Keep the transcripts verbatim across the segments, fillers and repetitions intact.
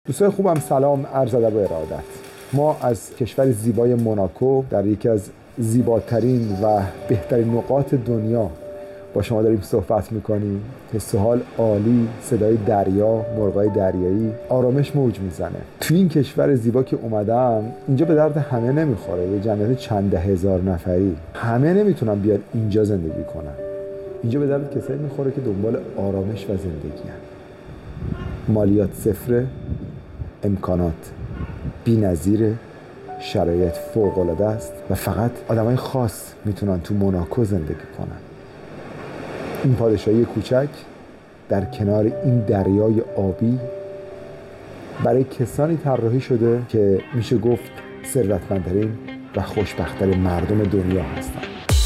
دوستان خوبم، سلام، عرض ادب و ارادت. ما از کشور زیبای موناکو در یکی از زیباترین و بهترین نقاط دنیا با شما داریم صحبت میکنیم. حس و حال عالی، صدای دریا، مرغای دریایی، آرامش موج میزنه. توی این کشور زیبا که اومدم، اینجا به درد همه نمیخوره. یه جمعیت چند ده هزار نفری، همه نمیتونن بیان اینجا زندگی کنن. اینجا به درد کسایی میخوره که دنبال آرامش و زندگی هن. مالیات صفره، امکانات بی‌نظیره، شرایط فوق‌العاده است و فقط آدمای خاص میتونن تو موناکو زندگی کنن. این پادشاهی کوچک در کنار این دریای آبی برای کسانی طراحی شده که میشه گفت ثروتمندترین و خوشبخت‌ترین مردم دنیا هستن.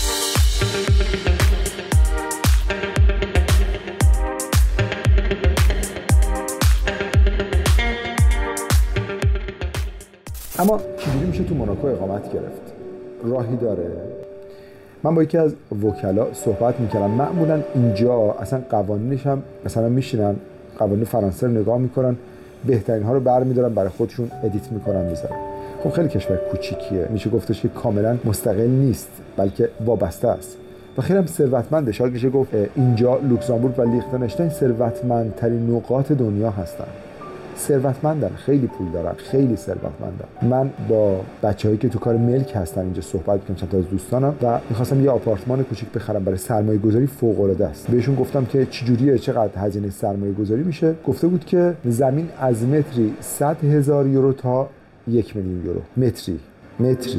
اما چجوری میشه تو موناکو اقامت گرفت؟ راهی داره. من با یکی از وکلا صحبت میکردم. معمولا اینجا اصلا قوانینش هم مثلا میشینن قوانین فرانسه رو نگاه میکنن، بهترین ها رو برمیدارن برای خودشون ادیت میکنن میذارن. خب خیلی کشور کوچیکیه، میشه گفتش که کاملا مستقل نیست بلکه وابسته است و خیلی هم ثروتمنده. شاید میشه گفت اینجا لوکزامبورگ و لیختنشتاین ثروتمندترین نقاط دنیا هستن. ثروتمندن، خیلی پول دارن، خیلی ثروتمندن. من با بچه‌هایی که تو کار ملک هستن اینجا صحبت می‌کردم، چند تا از دوستانم، و می‌خواستم یه آپارتمان کوچیک بخرم برای سرمایه‌گذاری فوق‌العاده است. بهشون گفتم که چجوریه، چقدر هزینه سرمایه‌گذاری میشه. گفته بود که زمین از متری صد هزار یورو تا یک میلیون یورو. متری متری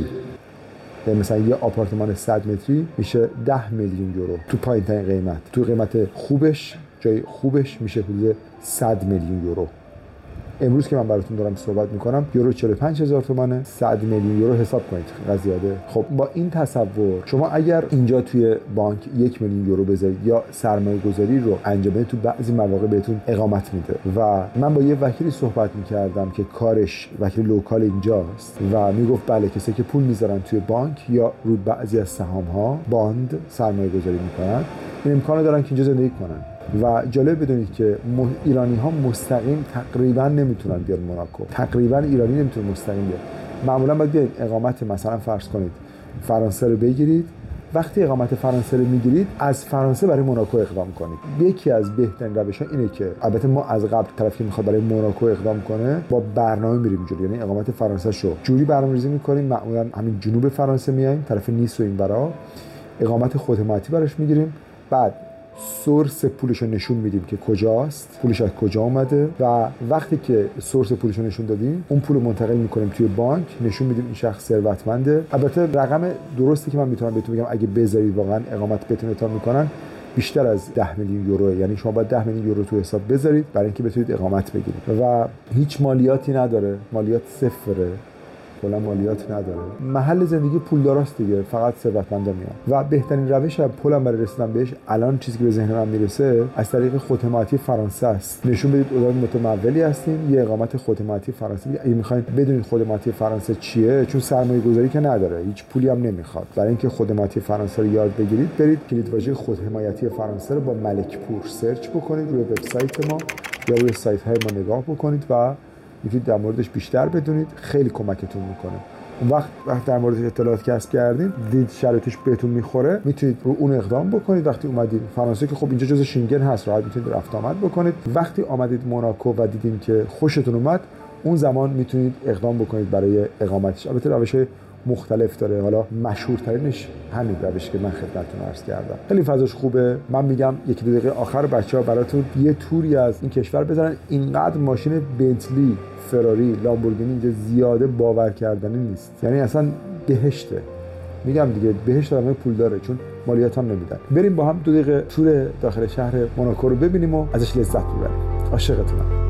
یعنی مثلا یه آپارتمان صد متری میشه ده میلیون یورو تو پایین‌ترین قیمت. تو قیمت خوبش، جای خوبش میشه حدود صد میلیون یورو. امروز که من براتون دارم صحبت میکنم یورو چهل و پنج هزار تومانه. صد میلیون یورو حساب کنید قضیه. خب با این تصور شما اگر اینجا توی بانک یک میلیون یورو بذارید یا سرمایه گذاری رو انجام بدید، تو بعضی مواقع بهتون اقامت میده. و من با یه وکیلی صحبت میکردم که کارش وکیل لوکال اینجاست و میگفت بله، کسی که پول میذارن توی بانک یا رو بعضی از سهام ها باند سرمایه گذاری میکنن، این امکانو دارن که اینجا زندگی کنن. و جالب بدونید که ایرانی ها مستقیم تقریبا نمیتونن بیان موناکو. تقریبا ایرانی نمیتونه مستقیم بیاد. معمولا باید بیاید اقامت مثلا فرض کنید فرانسه رو بگیرید. وقتی اقامت فرانسه رو میگیرید، از فرانسه برای موناکو اقدام کنید. یکی از بهترین روش‌ها اینه که البته ما از قبل طرفی میخواد برای موناکو اقدام کنه با برنامه میریم جلو، یعنی اقامت فرانسه شو جوری برنامه‌ریزی میکنیم. معمولا همین جنوب فرانسه میایم، طرف نیس و این برا، اقامت خودماتی براش میگیریم. بعد سورس پولش رو نشون میدیم که کجاست، پولش از کجا اومده، و وقتی که سورس پولش رو نشون دادیم اون پول رو منتقل میکنیم توی بانک، نشون میدیم این شخص ثروتمنده. البته رقم درستی که من میتونم بهتون بگم اگه بذارید واقعا اقامت بهتون اعطا میکنن بیشتر از ده میلیون یورو، یعنی شما باید ده میلیون یورو تو حساب بذارید برای اینکه بتونید اقامت بگیرید و هیچ مالیاتی نداره، مالیات صفره، کلا مالیات نداره. محل زندگی پولداراست دیگه، فقط ثروتمندا میان. و بهترین روش پولم برای رسیدن بهش الان چیزی که به ذهن من میرسه از طریق خودماتی فرانسه است. نشون بدید آدم متمولی هستین، یه اقامت خودماتی فرانسه. اگه میخواین بدونید خودماتی فرانسه چیه، چون سرمایه گذاری که نداره، هیچ پولی هم نمیخواد. برای اینکه خودماتی فرانسه رو یاد بگیرید، برید کلیدواژه خودحمایتی فرانسه رو با ملک پور سرچ بکنید روی وبسایت ما یا روی سایت های ما نگاه بکنید و میتونید در موردش بیشتر بدونید. خیلی کمکتون میکنه. اون وقت وقت در موردش اطلاعات کسب کردین، دید شرایطش بهتون میخوره، میتونید رو اون اقدام بکنید. وقتی اومدید فرانسه که خب اینجا جزء شنگن هست، راحت میتونید رفت آمد بکنید. وقتی آمدید موناکو و دیدین که خوشتون اومد، اون زمان میتونید اقدام بکنید برای اقامتش. البته روش‌های مختلف داره، حالا مشهورترینش همین روشی که من خدمتتون عرض کردم. خیلی فضاش خوبه. من میگم یکی دو دقیقه آخر بچه‌ها براتون یه توری از این کشور بزنن. اینقدر ماشین بنتلی، فراری، لامبورگینی اینجا زیاده باور کردنی نیست. یعنی اصلا بهشته. میگم دیگه بهشت آدمای پول داره، چون مالیات هم نمیدن. بریم با هم دو دقیقه تور داخل شهر موناکو رو ببینیم و ازش لذت ببریم. عاشقتونم.